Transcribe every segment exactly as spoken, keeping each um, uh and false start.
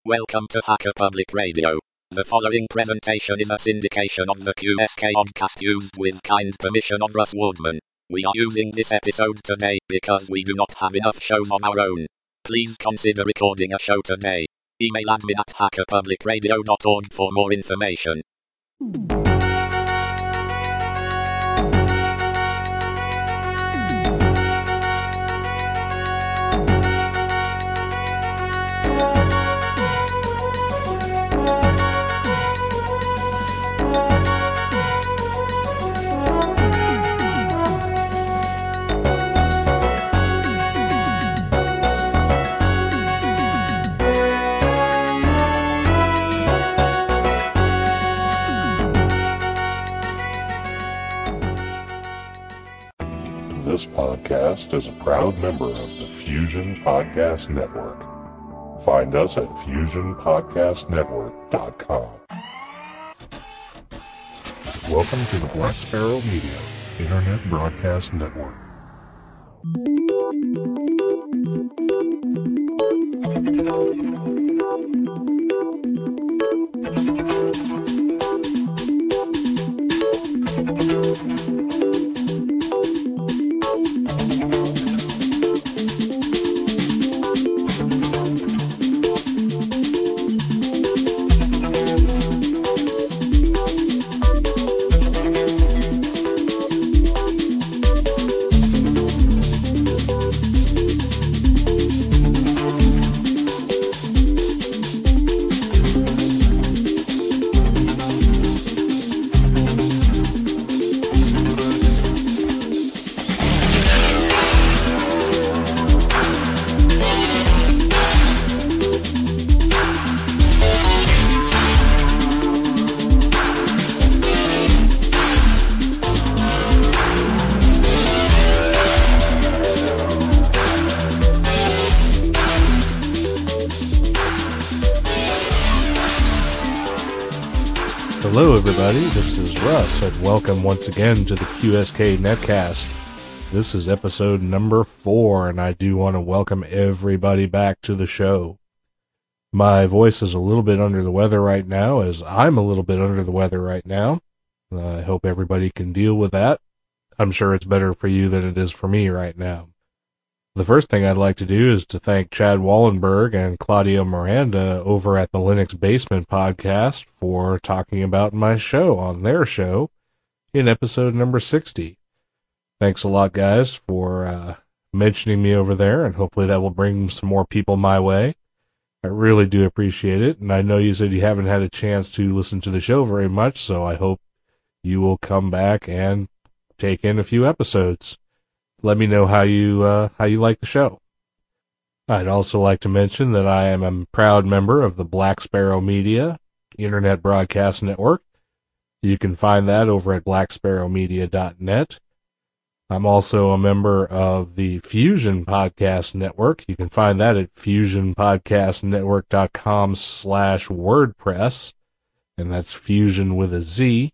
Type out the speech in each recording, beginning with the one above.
Welcome to Hacker Public Radio. The following presentation is a syndication of the Q S K podcast used with kind permission of Russ Wardman. We are using this episode today because we do not have enough shows of our own. Please consider recording a show today. Email admin at hacker public radio dot org for more information. This podcast is a proud member of the Fusion Podcast Network. Find us at fusion podcast network dot com. Welcome to the Black Sparrow Media Internet Broadcast Network. Hello everybody, this is Russ, and welcome once again to the Q S K Netcast. This is episode number four, and I do want to welcome everybody back to the show. My voice is a little bit under the weather right now, as I'm a little bit under the weather right now. I hope everybody can deal with that. I'm sure it's better for you than it is for me right now. The first thing I'd like to do is to thank Chad Wallenberg and Claudio Miranda over at the Linux Basement podcast for talking about my show on their show in episode number sixty. Thanks a lot, guys, for uh, mentioning me over there, and hopefully that will bring some more people my way. I really do appreciate it, and I know you said you haven't had a chance to listen to the show very much, so I hope you will come back and take in a few episodes. Let me know how you uh, how you like the show. I'd also like to mention that I am a proud member of the Black Sparrow Media Internet Broadcast Network. You can find that over at black sparrow media dot net. I'm also a member of the Fusion Podcast Network. You can find that at fusion podcast network dot com slash wordpress, and that's fusion with a Z.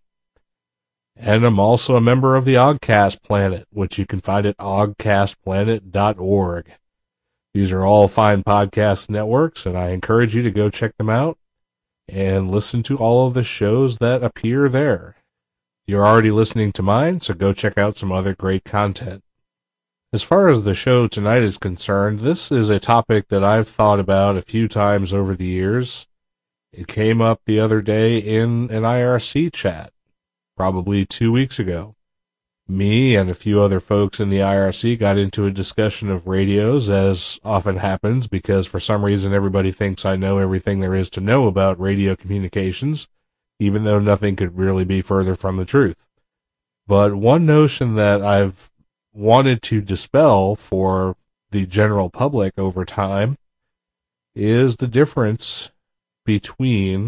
And I'm also a member of the Ogcast Planet, which you can find at og cast planet dot org. These are all fine podcast networks, and I encourage you to go check them out and listen to all of the shows that appear there. You're already listening to mine, so go check out some other great content. As far as the show tonight is concerned, this is a topic that I've thought about a few times over the years. It came up the other day in an I R C chat. Probably two weeks ago. Me and a few other folks in the I R C got into a discussion of radios, as often happens, because for some reason everybody thinks I know everything there is to know about radio communications, even though nothing could really be further from the truth. But one notion that I've wanted to dispel for the general public over time is the difference between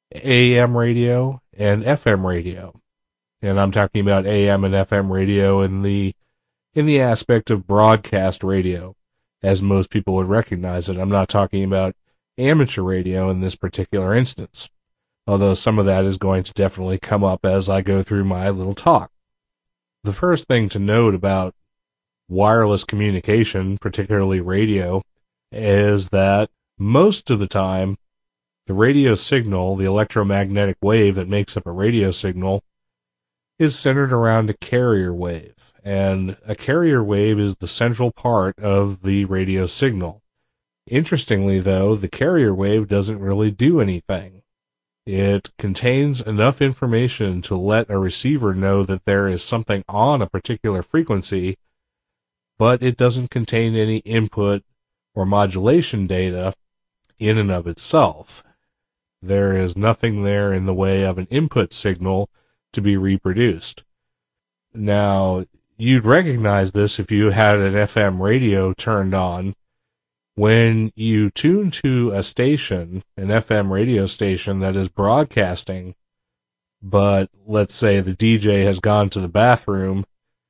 A M radio and F M radio. And I'm talking about A M and F M radio in the in the aspect of broadcast radio, as most people would recognize it. I'm not talking about amateur radio in this particular instance, although some of that is going to definitely come up as I go through my little talk. The first thing to note about wireless communication, particularly radio, is that most of the time The radio signal, the electromagnetic wave that makes up a radio signal, is centered around a carrier wave. And a carrier wave is the central part of the radio signal. Interestingly, though, the carrier wave doesn't really do anything. It contains enough information to let a receiver know that there is something on a particular frequency, but it doesn't contain any input or modulation data in and of itself. There is nothing there in the way of an input signal to be reproduced. Now, you'd recognize this if you had an F M radio turned on. When you tune to a station, an F M radio station that is broadcasting, but let's say the D J has gone to the bathroom,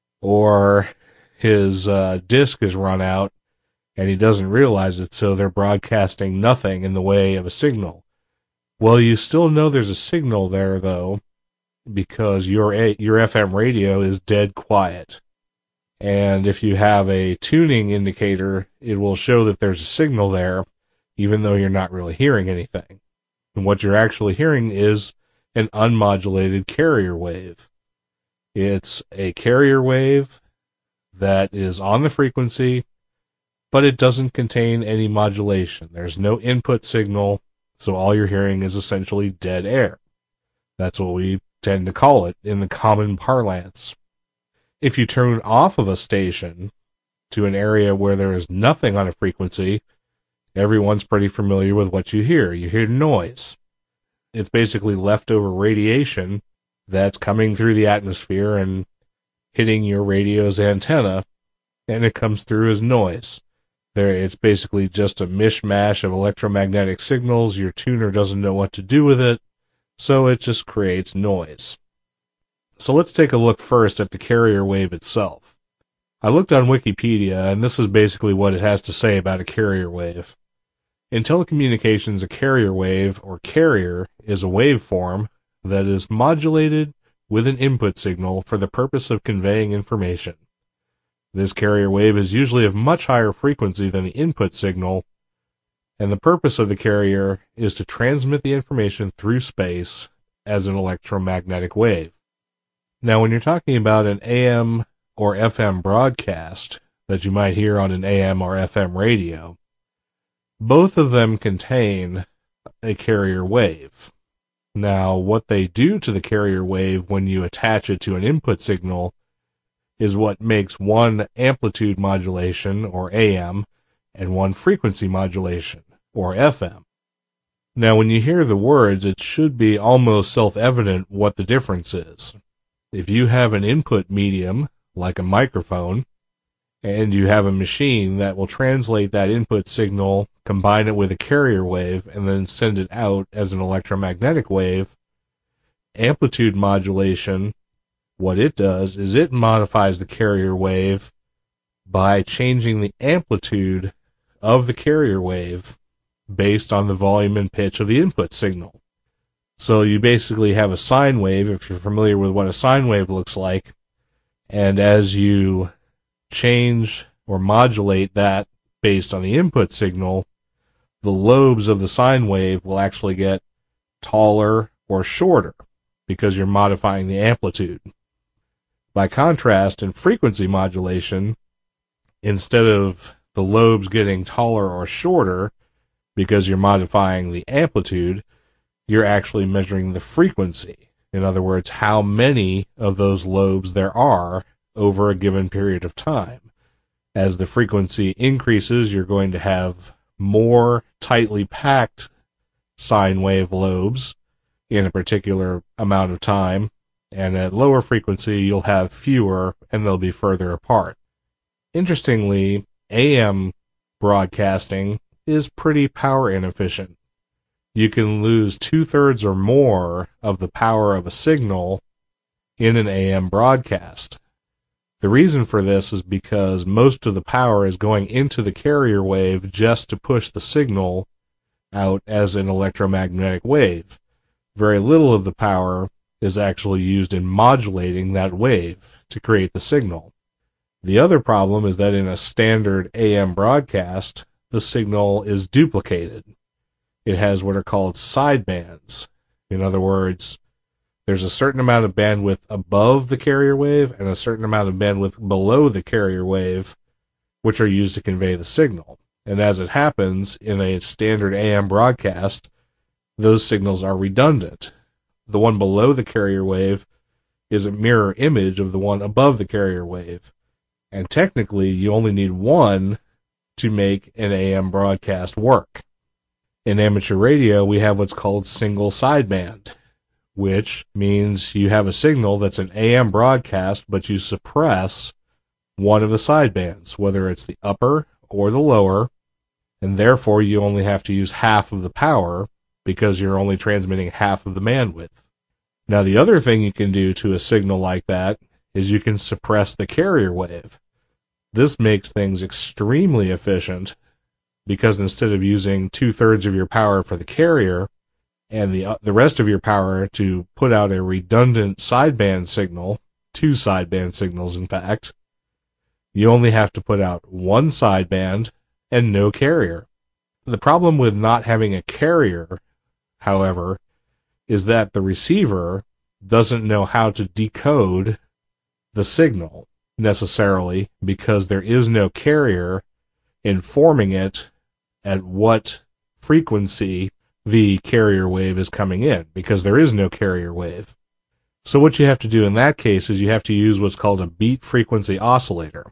or his uh, disc is run out, and he doesn't realize it, so they're broadcasting nothing in the way of a signal. Well, you still know there's a signal there, though, because your your F M radio is dead quiet. And if you have a tuning indicator, it will show that there's a signal there, even though you're not really hearing anything. And what you're actually hearing is an unmodulated carrier wave. It's a carrier wave that is on the frequency, but it doesn't contain any modulation. There's no input signal, so all you're hearing is essentially dead air. That's what we tend to call it in the common parlance. If you turn off of a station to an area where there is nothing on a frequency, everyone's pretty familiar with what you hear. You hear noise. It's basically leftover radiation that's coming through the atmosphere and hitting your radio's antenna, and it comes through as noise. There, it's basically just a mishmash of electromagnetic signals. Your tuner doesn't know what to do with it, so it just creates noise. So let's take a look first at the carrier wave itself. I looked on Wikipedia, and this is basically what it has to say about a carrier wave. In telecommunications, a carrier wave, or carrier, is a waveform that is modulated with an input signal for the purpose of conveying information. This carrier wave is usually of much higher frequency than the input signal, and the purpose of the carrier is to transmit the information through space as an electromagnetic wave. Now, when you're talking about an A M or F M broadcast that you might hear on an A M or F M radio, both of them contain a carrier wave. Now, what they do to the carrier wave when you attach it to an input signal is what makes one amplitude modulation, or A M, and one frequency modulation, or F M. Now, when you hear the words, it should be almost self-evident what the difference is. If you have an input medium, like a microphone, and you have a machine that will translate that input signal, combine it with a carrier wave, and then send it out as an electromagnetic wave, amplitude modulation, what it does is it modifies the carrier wave by changing the amplitude of the carrier wave based on the volume and pitch of the input signal. So you basically have a sine wave, if you're familiar with what a sine wave looks like, and as you change or modulate that based on the input signal, the lobes of the sine wave will actually get taller or shorter because you're modifying the amplitude. By contrast, in frequency modulation, instead of the lobes getting taller or shorter because you're modifying the amplitude, you're actually measuring the frequency. In other words, how many of those lobes there are over a given period of time. As the frequency increases, you're going to have more tightly packed sine wave lobes in a particular amount of time, and at lower frequency, you'll have fewer, and they'll be further apart. Interestingly, A M broadcasting is pretty power inefficient. You can lose two-thirds or more of the power of a signal in an A M broadcast. The reason for this is because most of the power is going into the carrier wave just to push the signal out as an electromagnetic wave. Very little of the power is actually used in modulating that wave to create the signal. The other problem is that in a standard A M broadcast, the signal is duplicated. it has what are called sidebands. In other words, there's a certain amount of bandwidth above the carrier wave and a certain amount of bandwidth below the carrier wave, which are used to convey the signal. And as it happens, in a standard A M broadcast, those signals are redundant. The one below the carrier wave is a mirror image of the one above the carrier wave. And technically, you only need one to make an A M broadcast work. In amateur radio, we have what's called single sideband, which means you have a signal that's an A M broadcast, but you suppress one of the sidebands, whether it's the upper or the lower, and therefore you only have to use half of the power because you're only transmitting half of the bandwidth. Now, the other thing you can do to a signal like that is you can suppress the carrier wave. This makes things extremely efficient because instead of using two-thirds of your power for the carrier and the uh, the rest of your power to put out a redundant sideband signal, two sideband signals in fact, you only have to put out one sideband and no carrier. The problem with not having a carrier, however, is that the receiver doesn't know how to decode the signal necessarily because there is no carrier informing it at what frequency the carrier wave is coming in, because there is no carrier wave. So what you have to do in that case is you have to use what's called a beat frequency oscillator.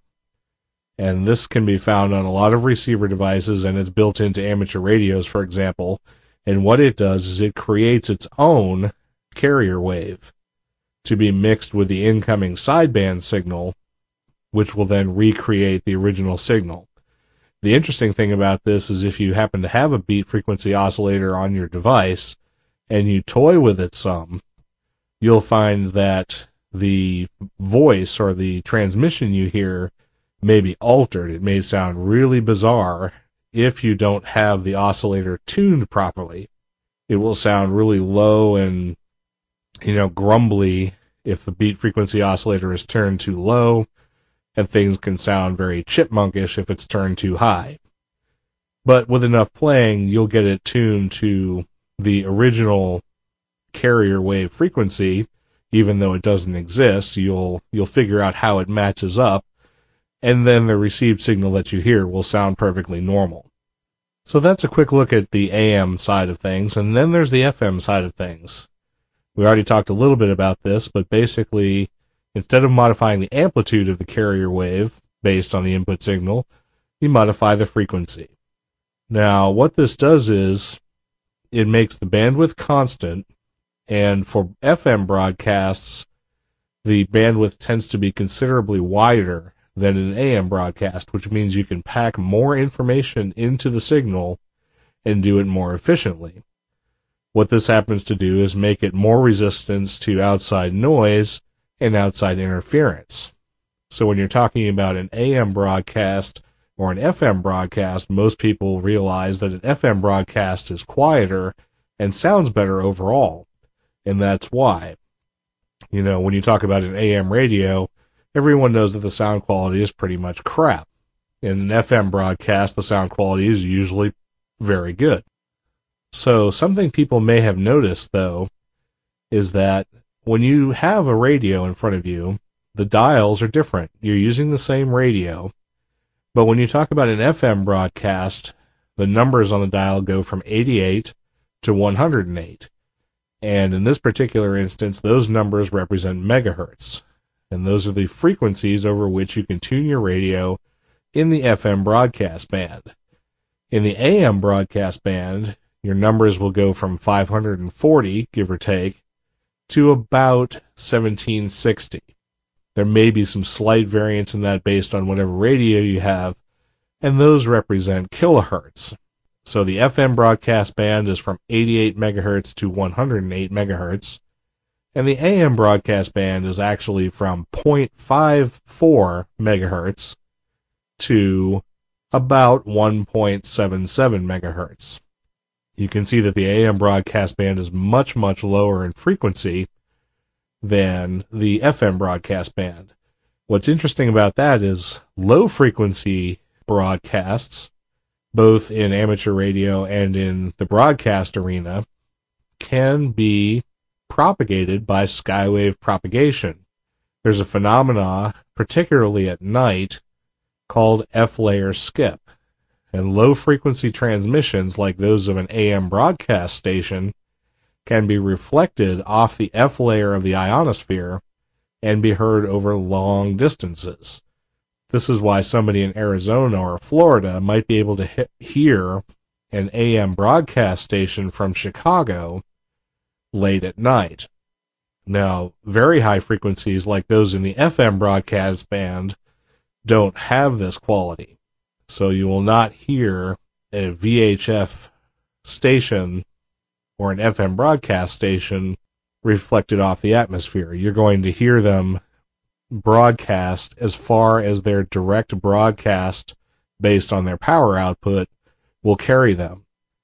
And this can be found on a lot of receiver devices, and it's built into amateur radios, for example. And what it does is it creates its own carrier wave to be mixed with the incoming sideband signal, which will then recreate the original signal. The interesting thing about this is if you happen to have a beat frequency oscillator on your device and you toy with it some, you'll find that the voice or the transmission you hear may be altered. It may sound really bizarre if you don't have the oscillator tuned properly. It will sound really low and, you know, grumbly if the beat frequency oscillator is turned too low, and things can sound very chipmunkish if it's turned too high. But with enough playing, you'll get it tuned to the original carrier wave frequency, even though it doesn't exist. You'll you'll figure out how it matches up, and then the received signal that you hear will sound perfectly normal. So that's a quick look at the A M side of things, and then there's the F M side of things. We already talked a little bit about this, but basically, instead of modifying the amplitude of the carrier wave based on the input signal, you modify the frequency. Now, what this does is it makes the bandwidth constant, and for F M broadcasts, the bandwidth tends to be considerably wider than an A M broadcast, which means you can pack more information into the signal and do it more efficiently. What this happens to do is make it more resistant to outside noise and outside interference. So when you're talking about an A M broadcast or an F M broadcast, most people realize that an F M broadcast is quieter and sounds better overall. And that's why. You know, when you talk about an A M radio, everyone knows that the sound quality is pretty much crap. In an F M broadcast, the sound quality is usually very good. So something people may have noticed, though, is that when you have a radio in front of you, the dials are different. You're using the same radio, but when you talk about an F M broadcast, the numbers on the dial go from eighty-eight to one hundred eight. And in this particular instance, those numbers represent megahertz. And those are the frequencies over which you can tune your radio in the F M broadcast band. In the A M broadcast band, your numbers will go from five hundred forty, give or take, to about seventeen sixty. There may be some slight variance in that based on whatever radio you have, and those represent kilohertz. So the F M broadcast band is from eighty-eight megahertz to one hundred eight megahertz, and the A M broadcast band is actually from zero point five four megahertz to about one point seven seven megahertz. You can see that the A M broadcast band is much, much lower in frequency than the F M broadcast band. What's interesting about that is low frequency broadcasts both in amateur radio and in the broadcast arena, can be propagated by skywave propagation. There's a phenomena, particularly at night, called F-layer skip. And low-frequency transmissions, like those of an A M broadcast station, can be reflected off the F-layer of the ionosphere and be heard over long distances. This is why somebody in Arizona or Florida might be able to hit, hear an A M broadcast station from Chicago late at night. Now, very high frequencies like those in the F M broadcast band don't have this quality. So you will not hear a V H F station or an F M broadcast station reflected off the atmosphere. You're going to hear them broadcast as far as their direct broadcast based on their power output will carry them.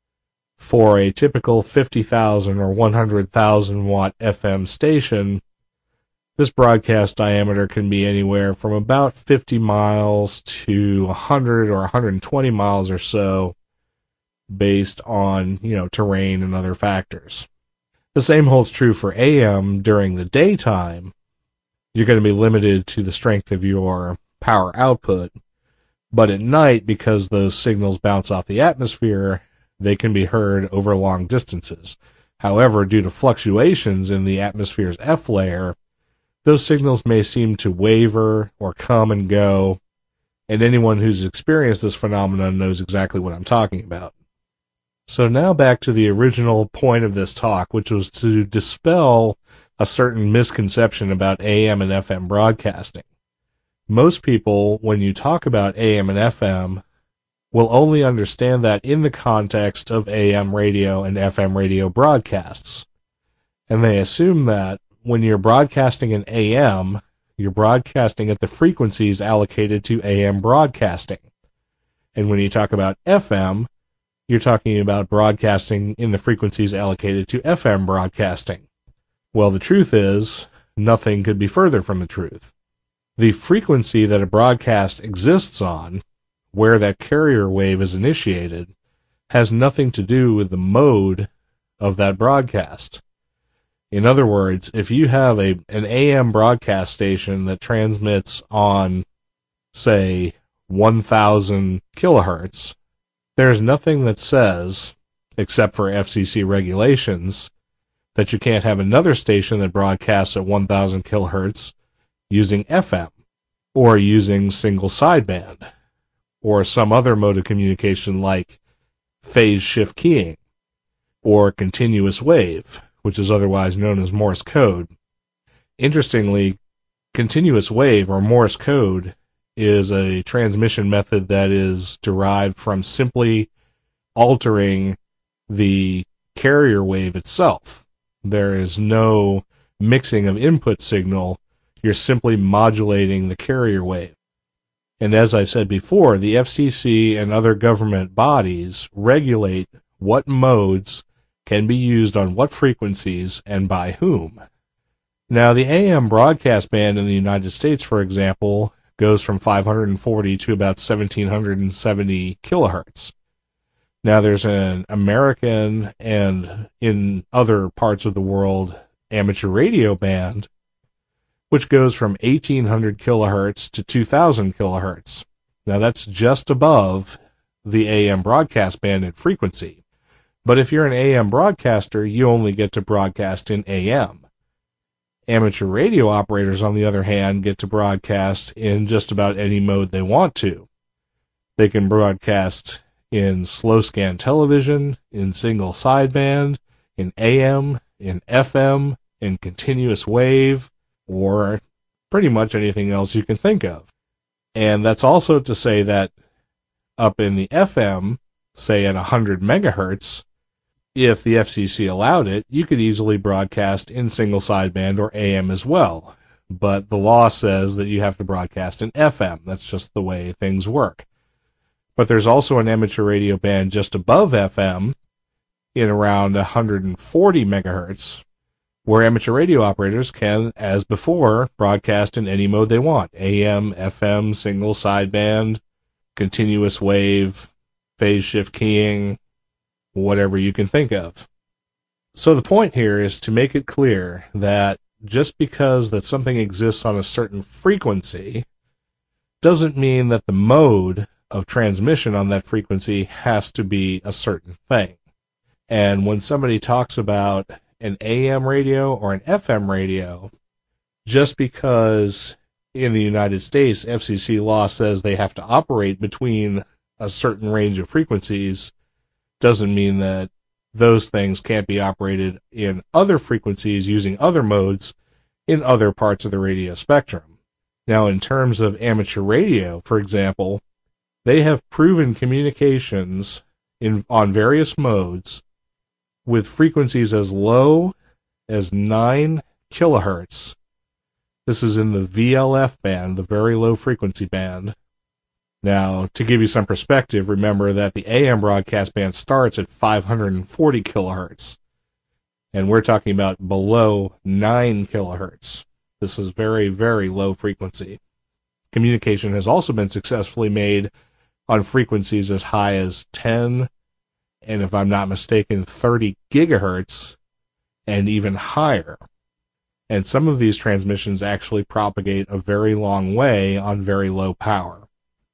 For a typical fifty thousand or one hundred thousand watt F M station, this broadcast diameter can be anywhere from about fifty miles to one hundred or one hundred twenty miles or so, based on, you know, terrain and other factors. The same holds true for A M during the daytime. You're going to be limited to the strength of your power output, but at night, because those signals bounce off the atmosphere, they can be heard over long distances. However, due to fluctuations in the atmosphere's F layer, those signals may seem to waver or come and go, and anyone who's experienced this phenomenon knows exactly what I'm talking about. So now back to the original point of this talk, which was to dispel a certain misconception about A M and F M broadcasting. Most people, when you talk about A M and F M, will only understand that in the context of A M radio and F M radio broadcasts. And they assume that when you're broadcasting in A M, you're broadcasting at the frequencies allocated to A M broadcasting. And when you talk about F M, you're talking about broadcasting in the frequencies allocated to F M broadcasting. Well, the truth is, nothing could be further from the truth. The frequency that a broadcast exists on, where that carrier wave is initiated, has nothing to do with the mode of that broadcast. In other words, if you have a an A M broadcast station that transmits on, say, one thousand kilohertz, there's nothing that says, except for F C C regulations, that you can't have another station that broadcasts at one thousand kilohertz using F M, or using single sideband, or some other mode of communication like phase shift keying, or continuous wave, which is otherwise known as Morse code. Interestingly, continuous wave, or Morse code, is a transmission method that is derived from simply altering the carrier wave itself. There is no mixing of input signal. You're simply modulating the carrier wave. And as I said before, the F C C and other government bodies regulate what modes can be used on what frequencies and by whom. Now, the A M broadcast band in the United States, for example, goes from five hundred forty to about one thousand seven hundred seventy kilohertz. Now, there's an American and in other parts of the world amateur radio band, which goes from eighteen hundred kilohertz to two thousand kilohertz. Now, that's just above the A M broadcast band in frequency. But if you're an A M broadcaster, you only get to broadcast in A M. Amateur radio operators, on the other hand, get to broadcast in just about any mode they want to. They can broadcast in slow scan television, in single sideband, in A M, in F M, in continuous wave, or pretty much anything else you can think of. And that's also to say that up in the F M, say at one hundred megahertz, if the F C C allowed it, you could easily broadcast in single sideband or A M as well. But the law says that you have to broadcast in F M. That's just the way things work. But there's also an amateur radio band just above F M, in around one hundred forty megahertz, where amateur radio operators can, as before, broadcast in any mode they want. A M, F M, single sideband, continuous wave, phase shift keying, whatever you can think of. So the point here is to make it clear that just because that something exists on a certain frequency doesn't mean that the mode of transmission on that frequency has to be a certain thing. And when somebody talks about an A M radio or an F M radio, just because in the United States F C C law says they have to operate between a certain range of frequencies doesn't mean that those things can't be operated in other frequencies using other modes in other parts of the radio spectrum. Now, in terms of amateur radio, for example, they have proven communications in on various modes with frequencies as low as nine kilohertz. This is in the V L F band, the very low frequency band. Now, to give you some perspective, remember that the A M broadcast band starts at five hundred forty kilohertz. And we're talking about below nine kilohertz. This is very, very low frequency. Communication has also been successfully made on frequencies as high as ten, and if I'm not mistaken, thirty gigahertz, and even higher. And some of these transmissions actually propagate a very long way on very low power.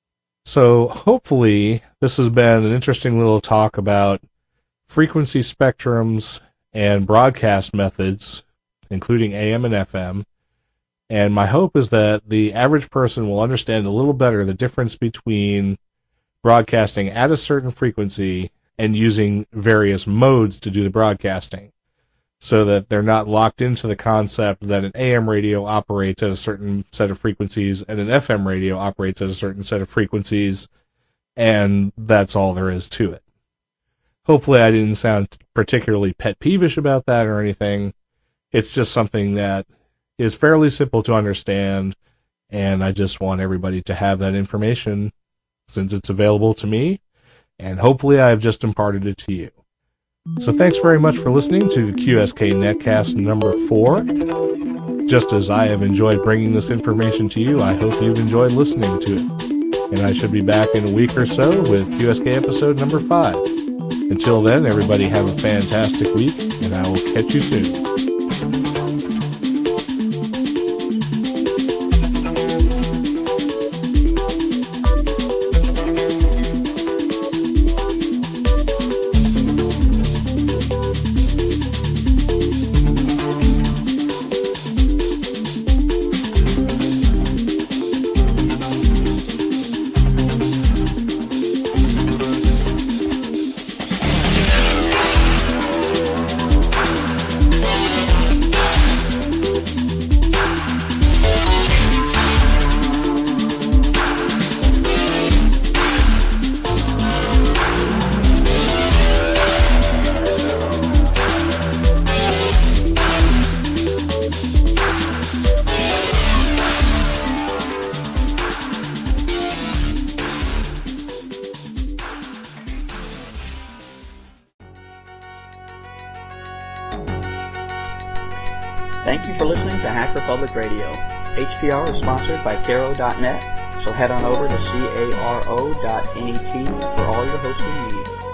So hopefully this has been an interesting little talk about frequency spectrums and broadcast methods, including A M and F M. And my hope is that the average person will understand a little better the difference between broadcasting at a certain frequency and using various modes to do the broadcasting, so that they're not locked into the concept that an A M radio operates at a certain set of frequencies and an F M radio operates at a certain set of frequencies, and that's all there is to it. Hopefully I didn't sound particularly pet peevish about that or anything. It's just something that is fairly simple to understand, and I just want everybody to have that information since it's available to me, and hopefully I've just imparted it to you. So thanks very much for listening to the Q S K Netcast number four. Just as I have enjoyed bringing this information to you, I hope you've enjoyed listening to it. And I should be back in a week or so with Q S K episode number five. Until then, everybody have a fantastic week, and I will catch you soon. Thank you for listening to Hacker Public Radio. H P R is sponsored by Caro dot net, so head on over to caro dot net for all your hosting needs.